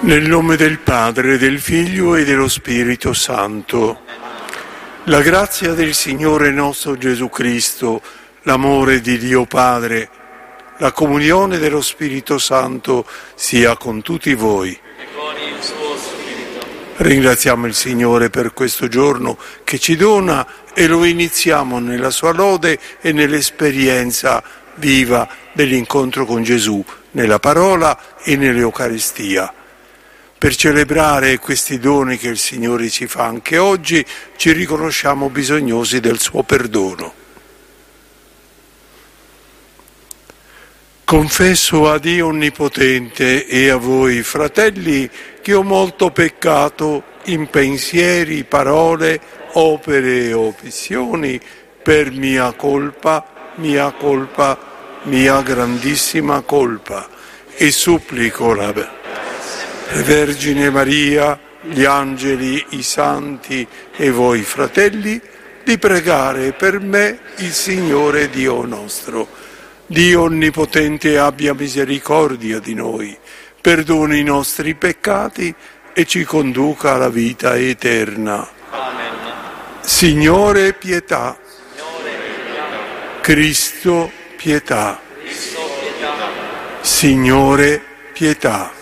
Nel nome del Padre, del Figlio e dello Spirito Santo. La grazia del Signore nostro Gesù Cristo, l'amore di Dio Padre, la comunione dello Spirito Santo sia con tutti voi. E con il suo Spirito. Ringraziamo il Signore per questo giorno che ci dona e lo iniziamo nella sua lode e nell'esperienza viva dell'incontro con Gesù, nella parola e nell'Eucaristia. Per celebrare questi doni che il Signore ci fa anche oggi, ci riconosciamo bisognosi del suo perdono. Confesso a Dio Onnipotente e a voi, fratelli, che ho molto peccato in pensieri, parole, opere e omissioni, per mia colpa, mia grandissima colpa, e supplico la Vergine Maria, gli angeli, i santi e voi fratelli, di pregare per me il Signore Dio nostro. Dio Onnipotente abbia misericordia di noi, perdoni i nostri peccati e ci conduca alla vita eterna. Amen. Signore, pietà. Cristo, pietà. Signore, pietà.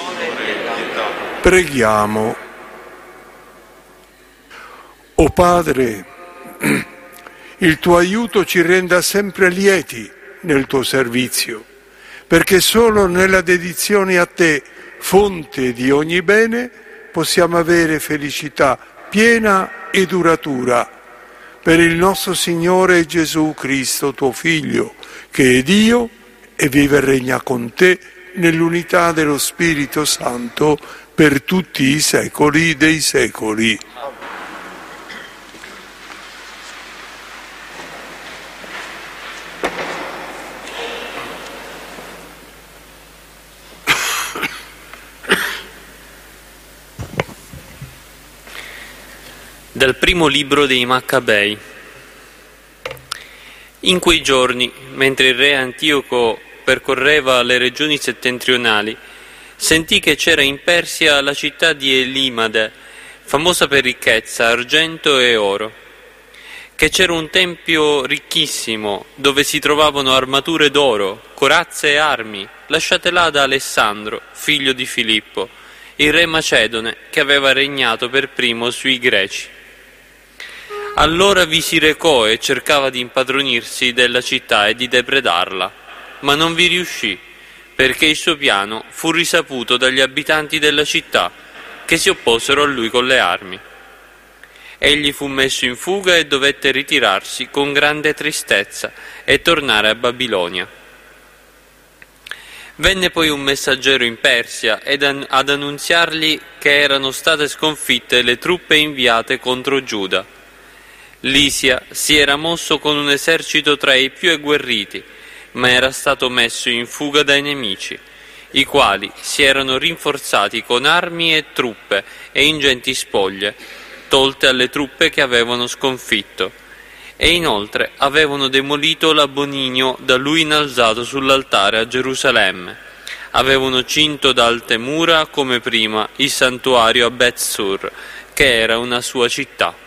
Preghiamo. O Padre, il tuo aiuto ci renda sempre lieti nel tuo servizio, perché solo nella dedizione a te, fonte di ogni bene, possiamo avere felicità piena e duratura. Per il nostro Signore Gesù Cristo, tuo Figlio, che è Dio e vive e regna con te nell'unità dello Spirito Santo per tutti i secoli dei secoli. Dal primo libro dei Maccabei. In quei giorni, mentre il re Antioco percorreva le regioni settentrionali, sentì che c'era in Persia la città di Elimade, famosa per ricchezza, argento e oro, che c'era un tempio ricchissimo dove si trovavano armature d'oro, corazze e armi, lasciate là da Alessandro, figlio di Filippo, il re Macedone, che aveva regnato per primo sui Greci. Allora vi si recò e cercava di impadronirsi della città e di depredarla, ma non vi riuscì, perché il suo piano fu risaputo dagli abitanti della città, che si opposero a lui con le armi. Egli fu messo in fuga e dovette ritirarsi con grande tristezza e tornare a Babilonia. Venne poi un messaggero in Persia ad annunziargli che erano state sconfitte le truppe inviate contro Giuda. Lisia si era mosso con un esercito tra i più agguerriti, ma era stato messo in fuga dai nemici, i quali si erano rinforzati con armi e truppe e ingenti spoglie, tolte alle truppe che avevano sconfitto, e inoltre avevano demolito l'aboninio da lui innalzato sull'altare a Gerusalemme. Avevano cinto da alte mura, come prima, il santuario a Bet-Sur, che era una sua città.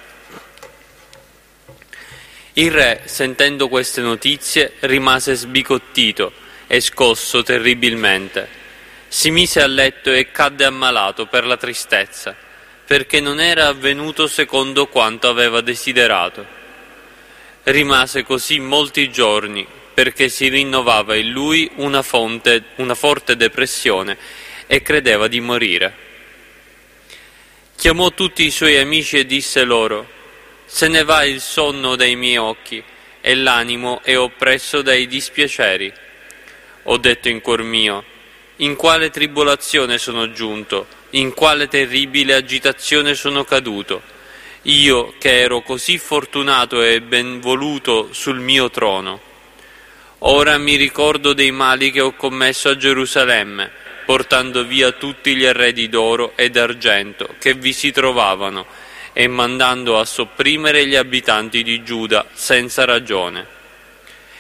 Il re, sentendo queste notizie, rimase sbigottito e scosso terribilmente. Si mise a letto e cadde ammalato per la tristezza, perché non era avvenuto secondo quanto aveva desiderato. Rimase così molti giorni, perché si rinnovava in lui una forte depressione e credeva di morire. Chiamò tutti i suoi amici e disse loro: «Se ne va il sonno dai miei occhi e l'animo è oppresso dai dispiaceri. Ho detto in cuor mio: in quale tribolazione sono giunto, in quale terribile agitazione sono caduto, io che ero così fortunato e ben voluto sul mio trono. Ora mi ricordo dei mali che ho commesso a Gerusalemme, portando via tutti gli arredi d'oro e d'argento che vi si trovavano, e mandando a sopprimere gli abitanti di Giuda senza ragione.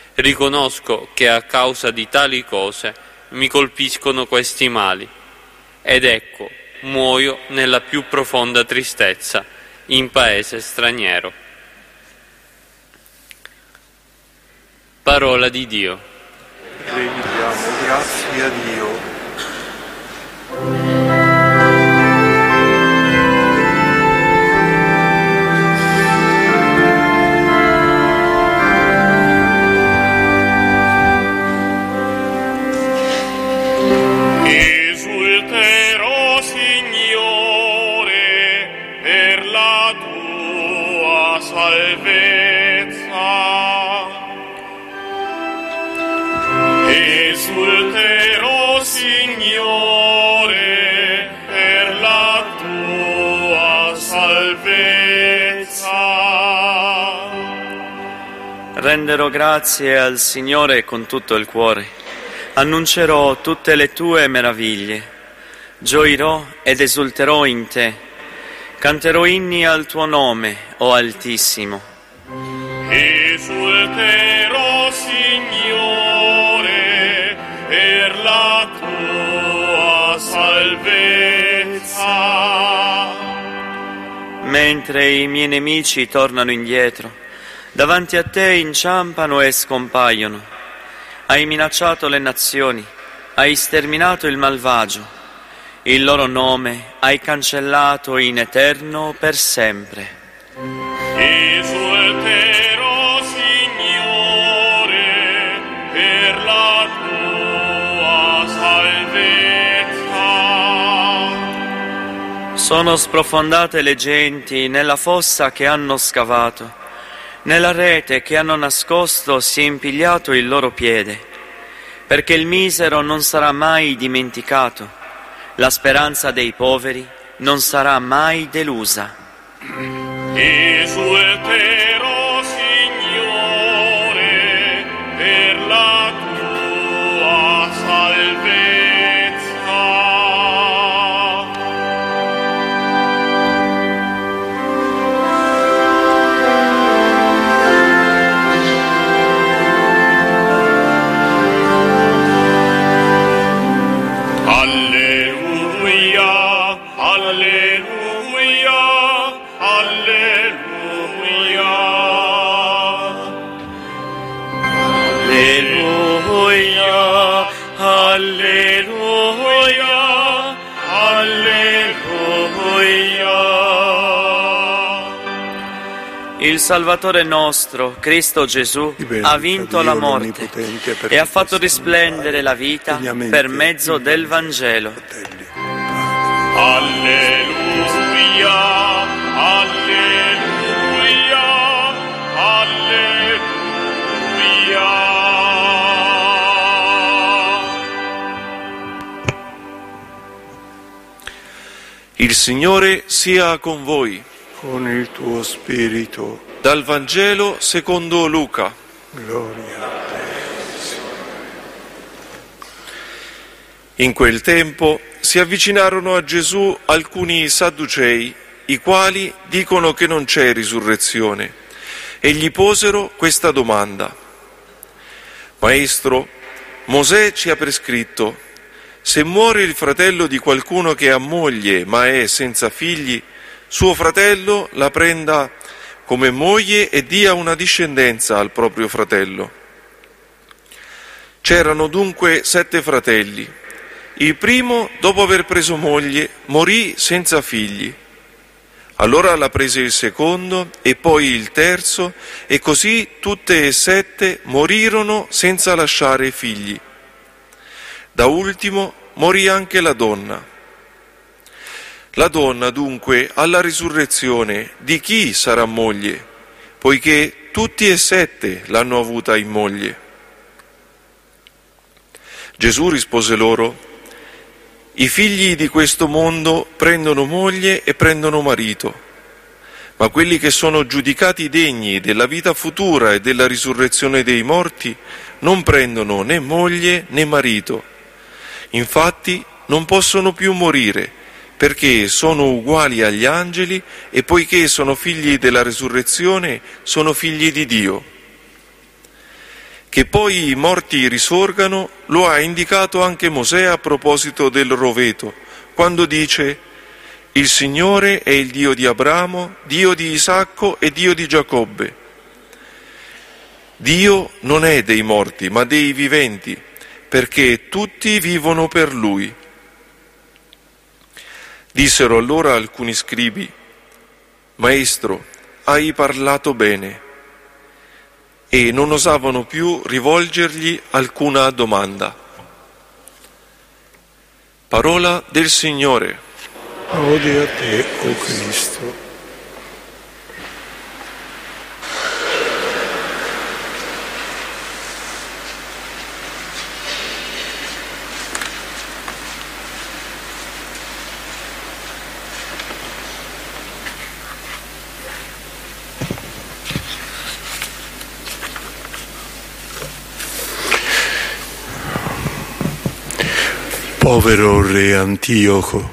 Riconosco che a causa di tali cose mi colpiscono questi mali, ed ecco, muoio nella più profonda tristezza, in paese straniero. Parola di Dio. Rendiamo grazie a Dio. Esulterò, Signore, per la tua salvezza. Esulterò, Signore, per la tua salvezza. Renderò grazie al Signore con tutto il cuore, annuncerò tutte le tue meraviglie, gioirò ed esulterò in te, canterò inni al tuo nome, o Altissimo. Esulterò, Signore, per la tua salvezza. Mentre i miei nemici tornano indietro, davanti a te inciampano e scompaiono. Hai minacciato le nazioni, hai sterminato il malvagio, il loro nome hai cancellato in eterno per sempre. Esulterò, Signore, per la tua salvezza. Sono sprofondate le genti nella fossa che hanno scavato, nella rete che hanno nascosto si è impigliato il loro piede, perché il misero non sarà mai dimenticato, la speranza dei poveri non sarà mai delusa. Esulterò, Signore, per la tua salvezza. Alleluia, alleluia, alleluia. Alleluia, alleluia, Alleluia. Il Salvatore nostro, Cristo Gesù, ha vinto la morte e ha fatto risplendere la vita per mezzo del Vangelo. Alleluia, alleluia, alleluia. Il Signore sia con voi. Con il tuo spirito. Dal Vangelo secondo Luca. Gloria a te. In quel tempo si avvicinarono a Gesù alcuni Sadducei, i quali dicono che non c'è risurrezione, e gli posero questa domanda. Maestro, Mosè ci ha prescritto, se muore il fratello di qualcuno che ha moglie ma è senza figli, suo fratello la prenda come moglie e dia una discendenza al proprio fratello. C'erano dunque 7 fratelli. Il primo, dopo aver preso moglie, morì senza figli. Allora la prese il secondo e poi il terzo, e così tutte e 7 morirono senza lasciare figli. Da ultimo morì anche la donna. La donna dunque alla risurrezione di chi sarà moglie, poiché tutti e 7 l'hanno avuta in moglie? Gesù rispose loro: i figli di questo mondo prendono moglie e prendono marito, ma quelli che sono giudicati degni della vita futura e della risurrezione dei morti non prendono né moglie né marito. Infatti non possono più morire, perché sono uguali agli angeli e poiché sono figli della risurrezione, sono figli di Dio. Che poi i morti risorgano lo ha indicato anche Mosè a proposito del roveto, quando dice: «Il Signore è il Dio di Abramo, Dio di Isacco e Dio di Giacobbe». Dio non è dei morti, ma dei viventi, perché tutti vivono per Lui. Dissero allora alcuni scribi: «Maestro, hai parlato bene», e non osavano più rivolgergli alcuna domanda. Parola del Signore. Odi a te, o Cristo. Povero re Antioco,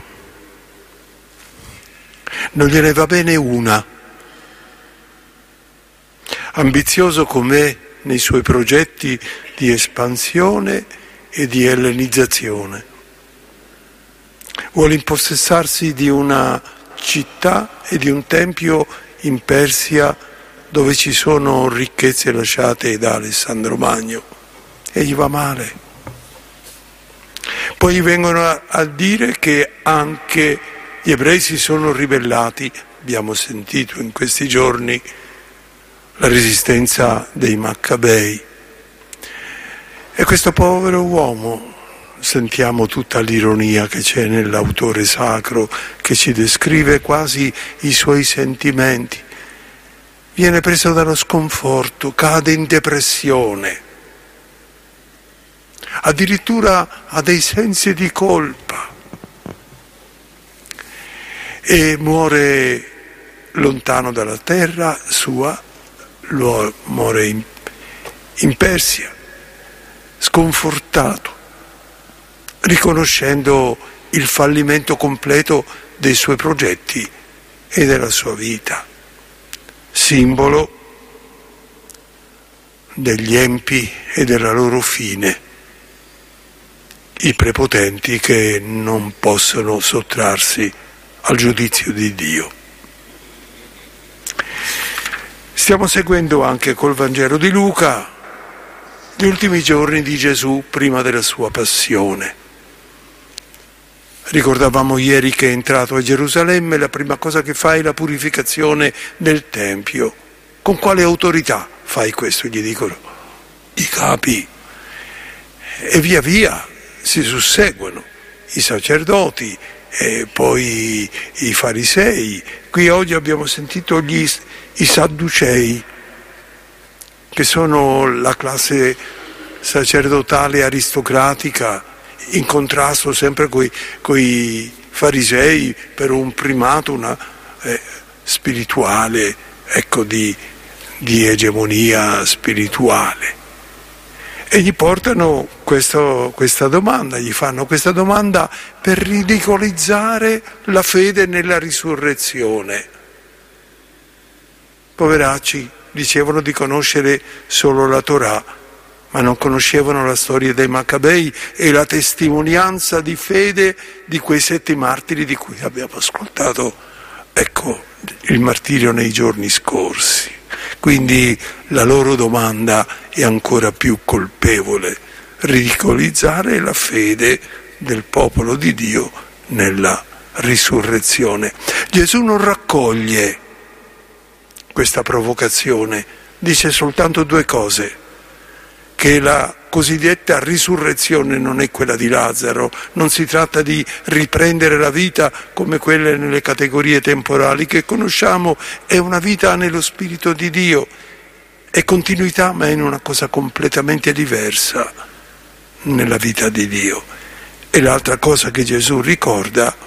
non gliene va bene una. Ambizioso com'è nei suoi progetti di espansione e di ellenizzazione, vuole impossessarsi di una città e di un tempio in Persia dove ci sono ricchezze lasciate da Alessandro Magno, e gli va male. Poi gli vengono a dire che anche gli ebrei si sono ribellati. Abbiamo sentito in questi giorni la resistenza dei Maccabei. E questo povero uomo, sentiamo tutta l'ironia che c'è nell'autore sacro che ci descrive quasi i suoi sentimenti, viene preso dallo sconforto, cade in depressione, addirittura ha dei sensi di colpa e muore lontano dalla terra sua, muore in Persia, sconfortato, riconoscendo il fallimento completo dei suoi progetti e della sua vita, simbolo degli empi e della loro fine, i prepotenti che non possono sottrarsi al giudizio di Dio. Stiamo seguendo anche col Vangelo di Luca gli ultimi giorni di Gesù prima della sua passione. Ricordavamo ieri che è entrato a Gerusalemme, la prima cosa che fa è la purificazione del Tempio. Con quale autorità fai questo? Gli dicono i capi. E via via si susseguono i sacerdoti e poi i farisei. Qui oggi abbiamo sentito i sadducei, che sono la classe sacerdotale aristocratica, in contrasto sempre con i farisei per un primato spirituale, ecco, di egemonia spirituale. E gli portano questa domanda, gli fanno questa domanda per ridicolizzare la fede nella risurrezione. Poveracci, dicevano di conoscere solo la Torah, ma non conoscevano la storia dei Maccabei e la testimonianza di fede di quei 7 martiri di cui abbiamo ascoltato, ecco, il martirio nei giorni scorsi. Quindi la loro domanda è ancora più colpevole: ridicolizzare la fede del popolo di Dio nella risurrezione. Gesù non raccoglie questa provocazione, dice soltanto 2 cose: che la cosiddetta risurrezione non è quella di Lazzaro, non si tratta di riprendere la vita come quelle nelle categorie temporali che conosciamo, è una vita nello Spirito di Dio, è continuità ma in una cosa completamente diversa nella vita di Dio. E l'altra cosa che Gesù ricorda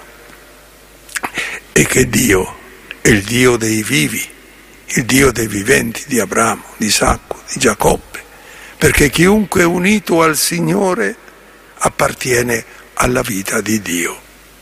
è che Dio è il Dio dei vivi, il Dio dei viventi, di Abramo, di Isacco, di Giacobbe, perché chiunque è unito al Signore appartiene alla vita di Dio.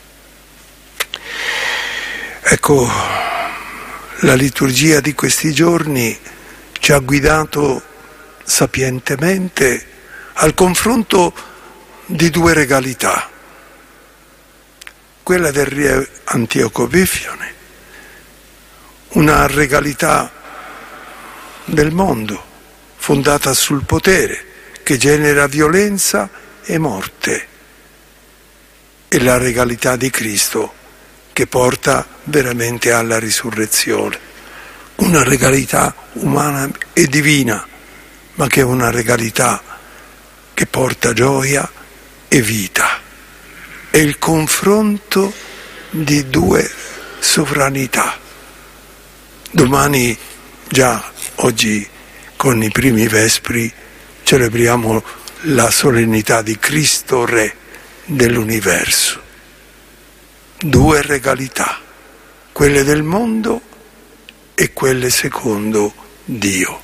Ecco, la liturgia di questi giorni ci ha guidato sapientemente al confronto di 2 regalità, quella del re Antioco Epifione, una regalità del mondo fondata sul potere che genera violenza e morte, e la regalità di Cristo che porta veramente alla risurrezione, una regalità umana e divina, ma che è una regalità che porta gioia e vita. È il confronto di due sovranità. Domani, già oggi con i primi vespri, celebriamo la solennità di Cristo Re dell'universo. Due regalità, quelle del mondo e quelle secondo Dio.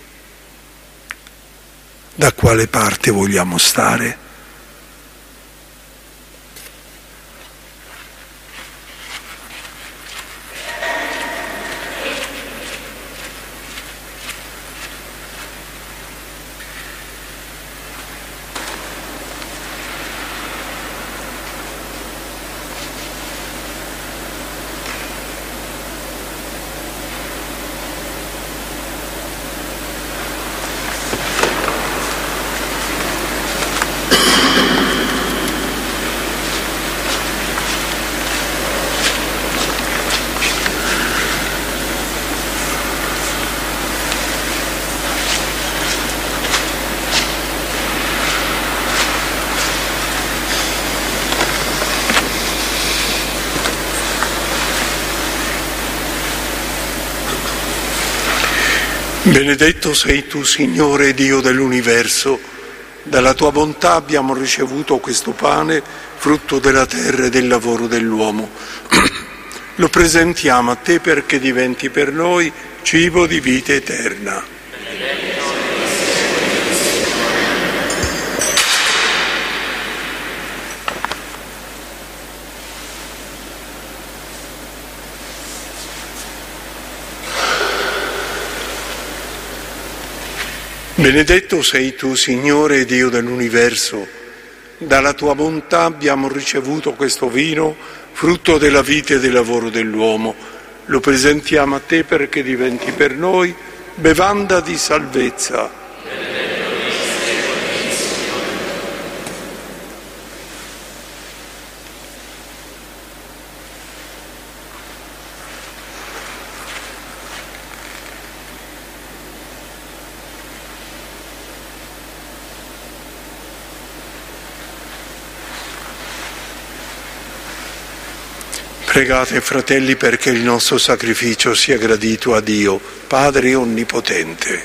Da quale parte vogliamo stare? Benedetto sei tu, Signore Dio dell'universo, dalla tua bontà abbiamo ricevuto questo pane, frutto della terra e del lavoro dell'uomo. Lo presentiamo a te perché diventi per noi cibo di vita eterna. Benedetto sei tu, Signore Dio dell'universo, dalla tua bontà abbiamo ricevuto questo vino, frutto della vita e del lavoro dell'uomo. Lo presentiamo a te perché diventi per noi bevanda di salvezza. Pregate, fratelli, perché il nostro sacrificio sia gradito a Dio, Padre Onnipotente.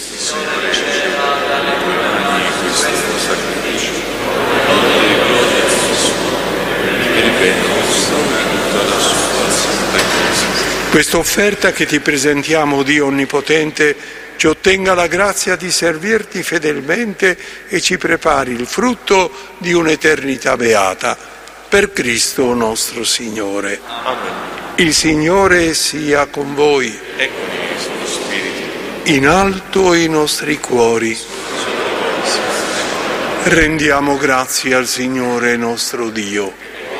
Questa offerta che ti presentiamo, Dio Onnipotente, ci ottenga la grazia di servirti fedelmente e ci prepari il frutto di un'eternità beata. Per Cristo nostro Signore. Amen. Il Signore sia con voi. E con il suo spirito. In alto i nostri cuori. Rendiamo grazie al Signore nostro Dio.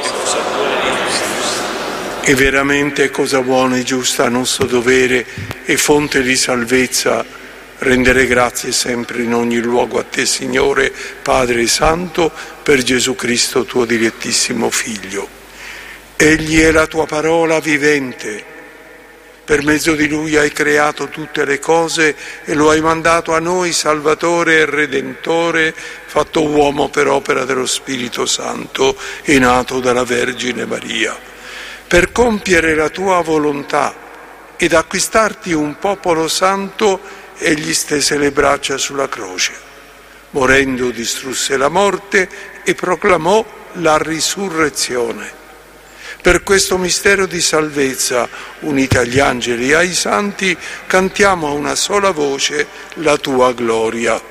È veramente cosa buona e giusta, nostro dovere e fonte di salvezza, rendere grazie sempre in ogni luogo a te, Signore, Padre Santo, per Gesù Cristo, tuo dilettissimo Figlio. Egli è la tua parola vivente. Per mezzo di Lui hai creato tutte le cose e lo hai mandato a noi, Salvatore e Redentore, fatto uomo per opera dello Spirito Santo e nato dalla Vergine Maria, per compiere la tua volontà ed acquistarti un popolo santo. Egli stese le braccia sulla croce, morendo distrusse la morte e proclamò la risurrezione. Per questo mistero di salvezza, uniti agli angeli e ai santi, cantiamo a una sola voce la tua gloria.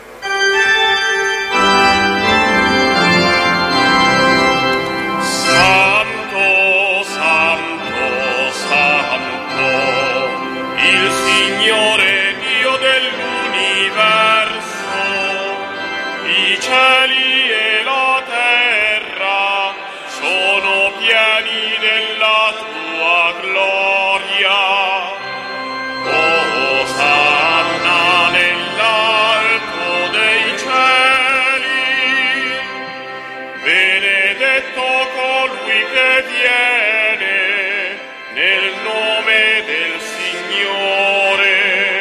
Santo, santo, santo, il Signore Dio dell'universo, i cieli e la terra sono pieni pieni della tua gloria. Osanna nell'alto dei cieli, benedetto colui che viene nel nome del Signore.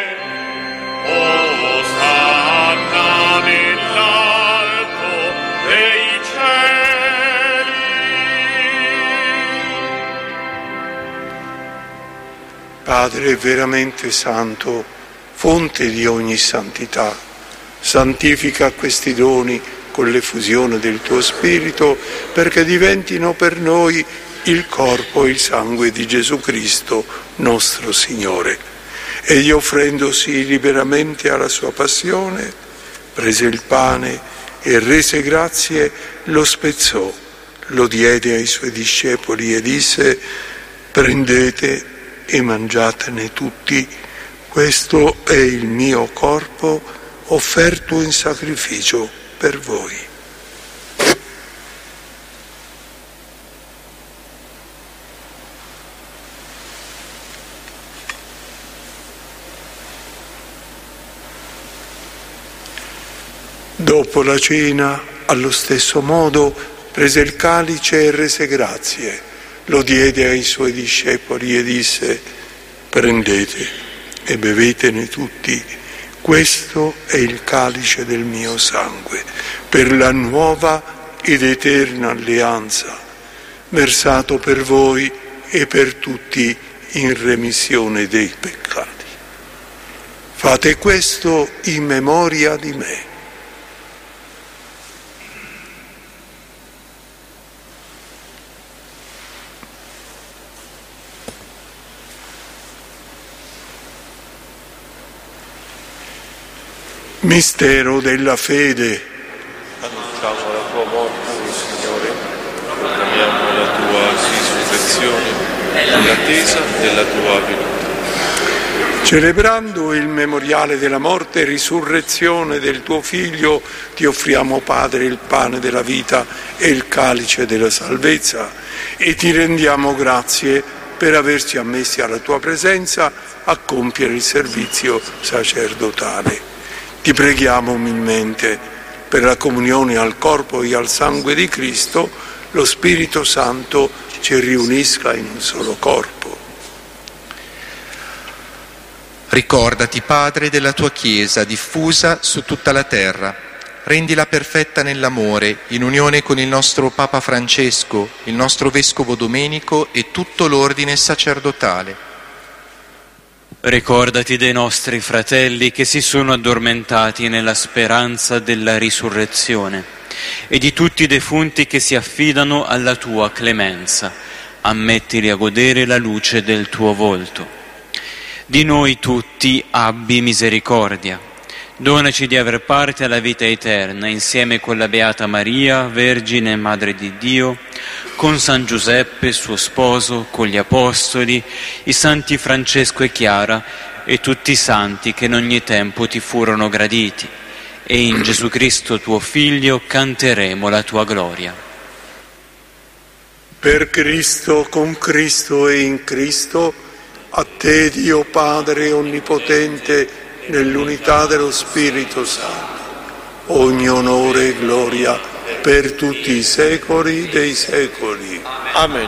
Osanna nell'alto dei cieli. Padre veramente santo, fonte di ogni santità, santifica questi doni con l'effusione del tuo Spirito, perché diventino per noi il corpo e il sangue di Gesù Cristo, nostro Signore. Egli, offrendosi liberamente alla sua passione, prese il pane e rese grazie, lo spezzò, lo diede ai suoi discepoli e disse: prendete e mangiatene tutti, questo è il mio corpo offerto in sacrificio per voi. Dopo la cena, allo stesso modo, prese il calice e rese grazie, lo diede ai suoi discepoli e disse: prendete e bevetene tutti, questo è il calice del mio sangue, per la nuova ed eterna alleanza, versato per voi e per tutti in remissione dei peccati. Fate questo in memoria di me. Mistero della fede. Annunciamo la tua morte, Signore, proclamiamo la tua risurrezione in attesa della tua venuta. Celebrando il memoriale della morte e risurrezione del tuo Figlio, ti offriamo, Padre, il pane della vita e il calice della salvezza, e ti rendiamo grazie per averci ammessi alla tua presenza a compiere il servizio sacerdotale. Ti preghiamo umilmente per la comunione al corpo e al sangue di Cristo, lo Spirito Santo ci riunisca in un solo corpo. Ricordati, Padre, della tua Chiesa diffusa su tutta la terra. Rendila perfetta nell'amore, in unione con il nostro Papa Francesco, il nostro Vescovo Domenico e tutto l'ordine sacerdotale. Ricordati dei nostri fratelli che si sono addormentati nella speranza della risurrezione e di tutti i defunti che si affidano alla tua clemenza. Ammettili a godere la luce del tuo volto. Di noi tutti abbi misericordia. Donaci di aver parte alla vita eterna insieme con la Beata Maria, Vergine e Madre di Dio, con San Giuseppe, suo sposo, con gli Apostoli, i Santi Francesco e Chiara e tutti i santi che in ogni tempo ti furono graditi. E in Gesù Cristo tuo Figlio canteremo la tua gloria. Per Cristo, con Cristo e in Cristo, a te, Dio Padre Onnipotente, nell'unità dello Spirito Santo, ogni onore e gloria per tutti i secoli dei secoli. Amen.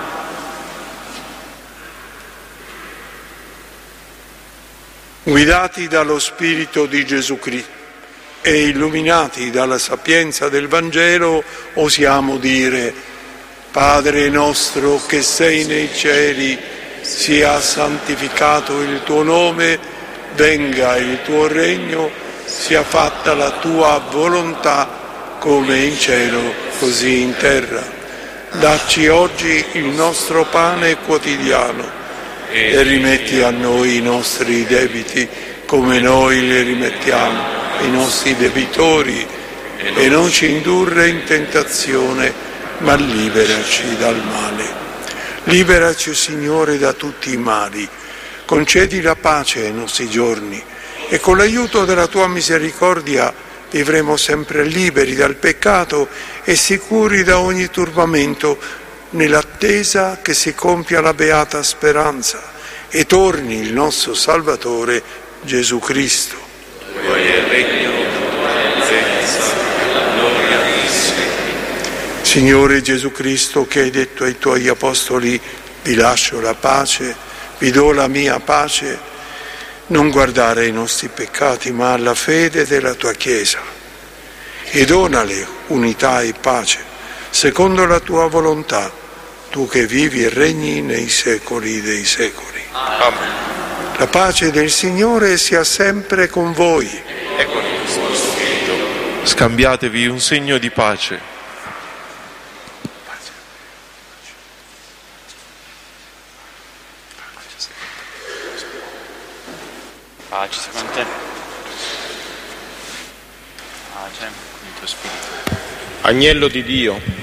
Guidati dallo Spirito di Gesù Cristo e illuminati dalla sapienza del Vangelo, osiamo dire: Padre nostro che sei nei cieli, sia santificato il tuo nome, venga il tuo regno, sia fatta la tua volontà, come in cielo, così in terra. Dacci oggi il nostro pane quotidiano e rimetti a noi i nostri debiti, come noi li rimettiamo ai nostri debitori, e non ci indurre in tentazione, ma liberaci dal male. Liberaci, Signore, da tutti i mali. Concedi la pace ai nostri giorni e con l'aiuto della tua misericordia vivremo sempre liberi dal peccato e sicuri da ogni turbamento, nell'attesa che si compia la beata speranza e torni il nostro Salvatore Gesù Cristo. Tuo è il regno, tua è l'essenza, la gloria dei secoli. Signore Gesù Cristo, che hai detto ai tuoi apostoli: vi lascio la pace, vi do la mia pace, non guardare ai nostri peccati ma alla fede della tua Chiesa e donale unità e pace secondo la tua volontà, tu che vivi e regni nei secoli dei secoli. Amen. La pace del Signore sia sempre con voi. E con il tuo spirito. Scambiatevi un segno di pace. Pace sia con te. Pace con il tuo spirito. Agnello di Dio.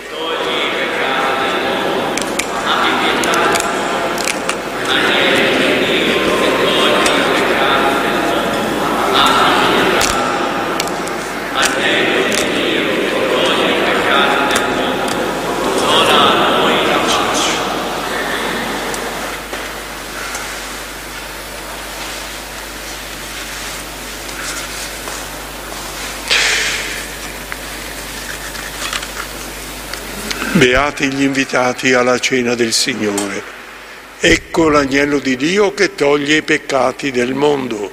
Beati gli invitati alla cena del Signore. Ecco l'agnello di Dio che toglie i peccati del mondo.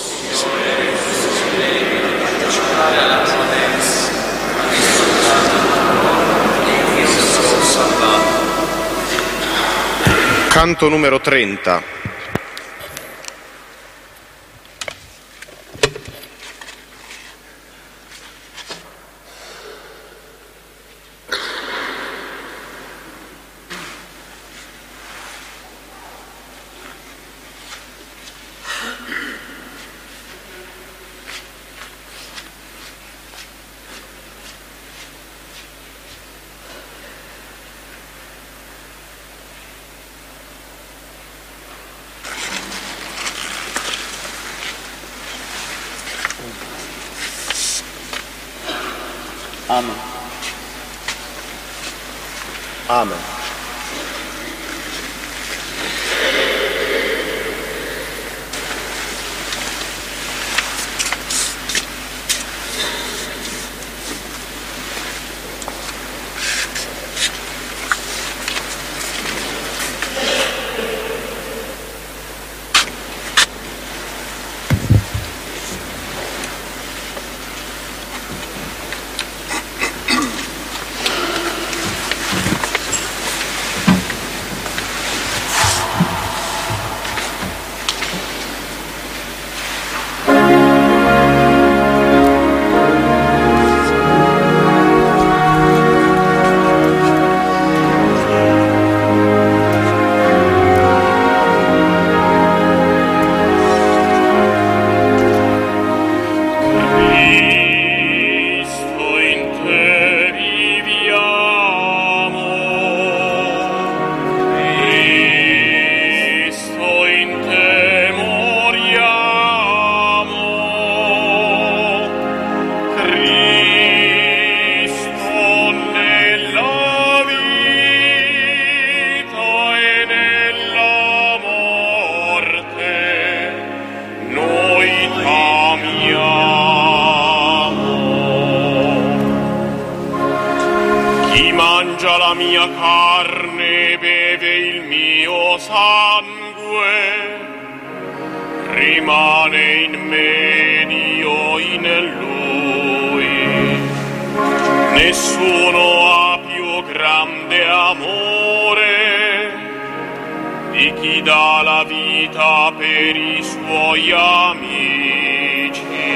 Canto numero 30. Amen. Amen. la mia carne, beve il mio sangue, rimane in me ed io in lui. Nessuno ha più grande amore di chi dà la vita per i suoi amici.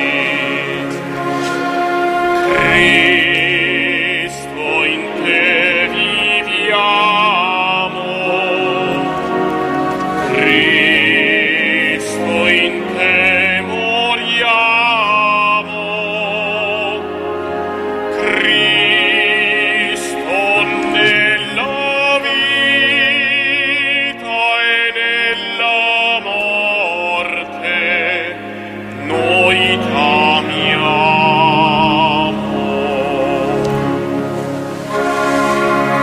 Cristo, in te viviamo, Cristo, in te moriamo, Cristo nella vita e nella morte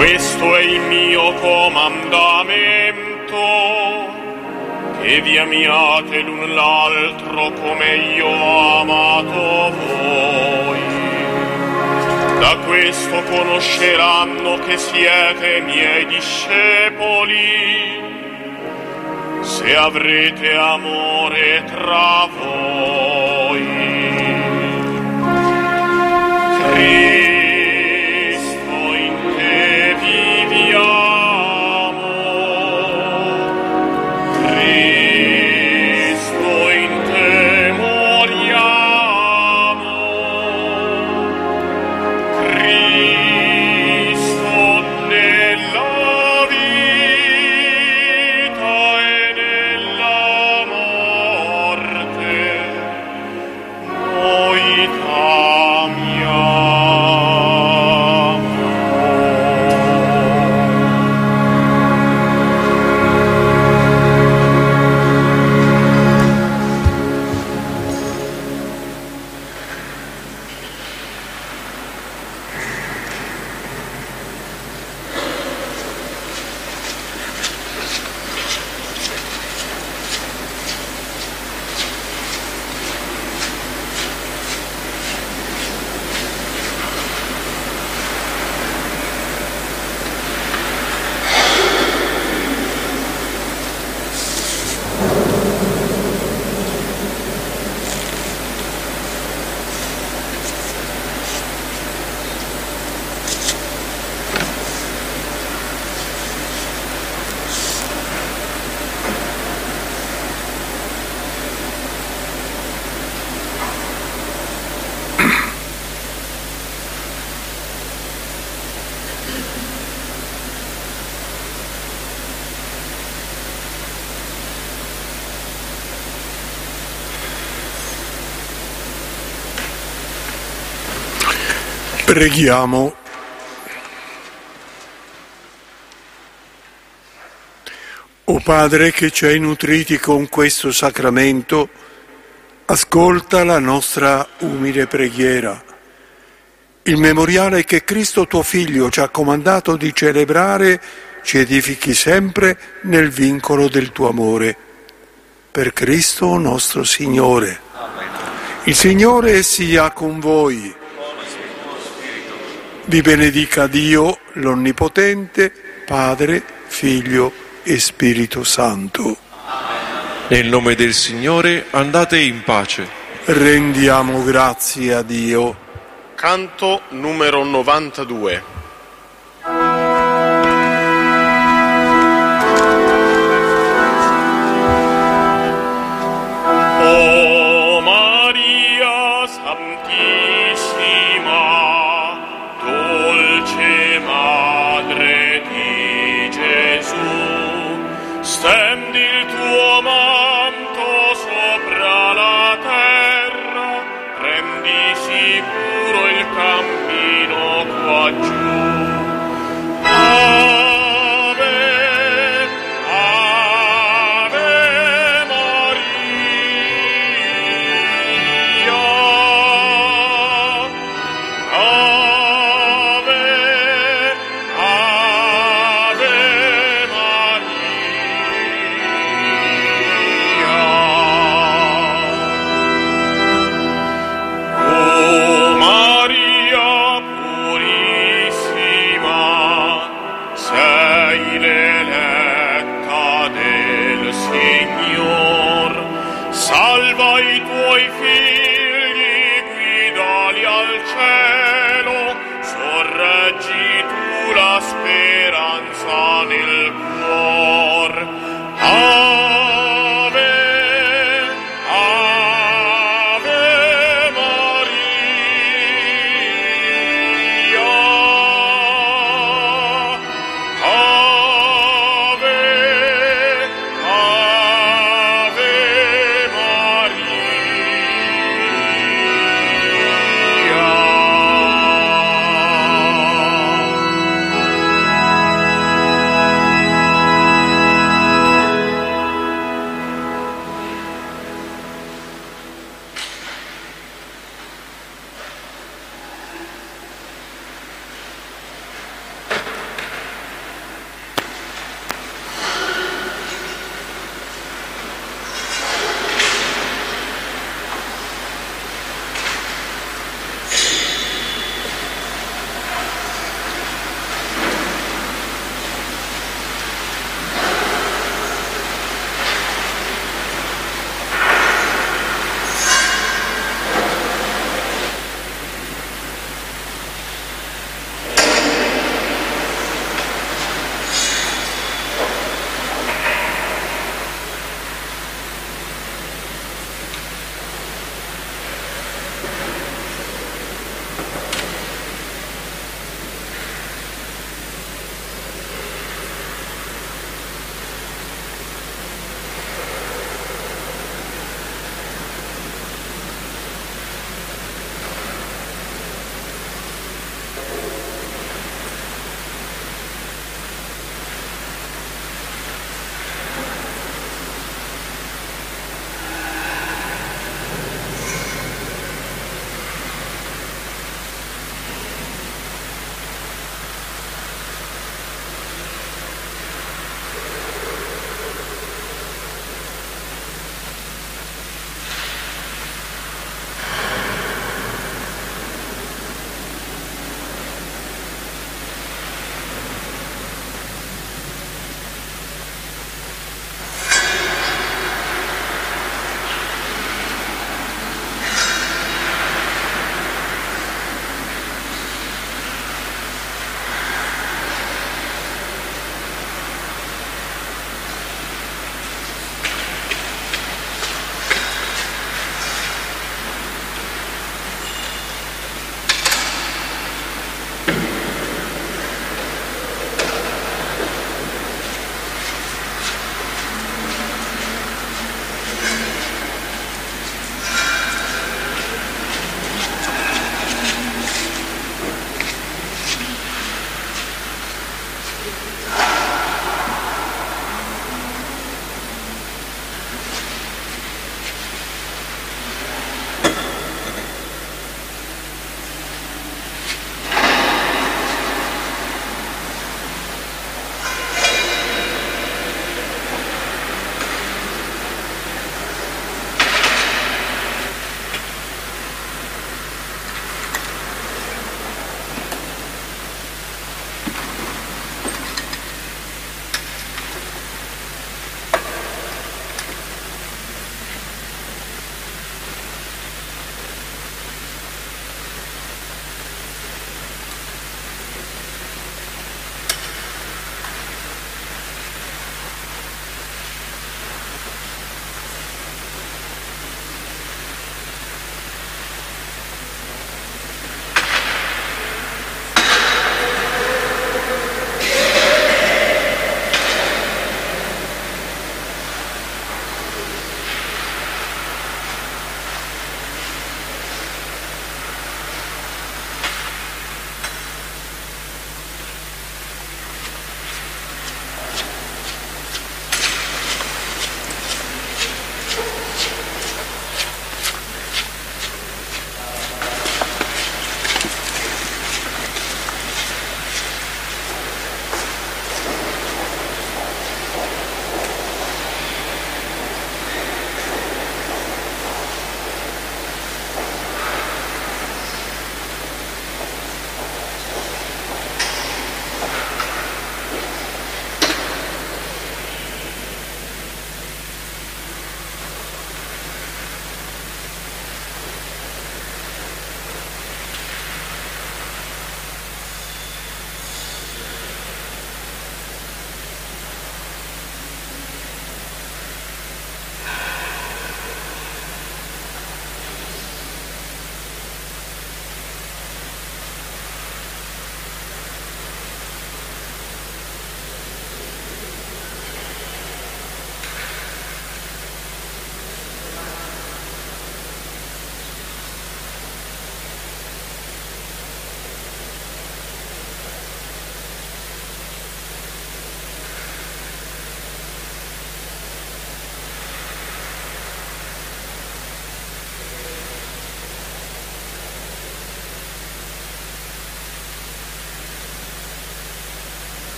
Questo è il mio comandamento, che vi amiate l'un l'altro come io ho amato voi. Da questo conosceranno che siete miei discepoli, se avrete amore tra voi. Cristo in te viviamo, Cristo in te moriamo, Cristo nella vita e nella morte noi t'amiamo. Preghiamo. O Padre che ci hai nutriti con questo sacramento, ascolta la nostra umile preghiera. Il memoriale che Cristo tuo Figlio ci ha comandato di celebrare ci edifichi sempre nel vincolo del tuo amore. Per Cristo nostro Signore. Il Signore sia con voi. Vi benedica Dio, l'Onnipotente, Padre, Figlio e Spirito Santo. Nel nome del Signore andate in pace. Rendiamo grazie a Dio. Canto numero 92. O Maria Santissima, dolce Madre di Gesù, stendi il tuo manto sopra la terra, prendi sicuro il cammino qua giù. Ave, Ave Maria, Ave, Ave Maria. O Maria purissima, sei l'eletta del Signor, salva i tuoi figli, guidali al cielo, sorreggi tu la speranza nel cuor. Ave, Ave Maria, Ave, Ave Maria.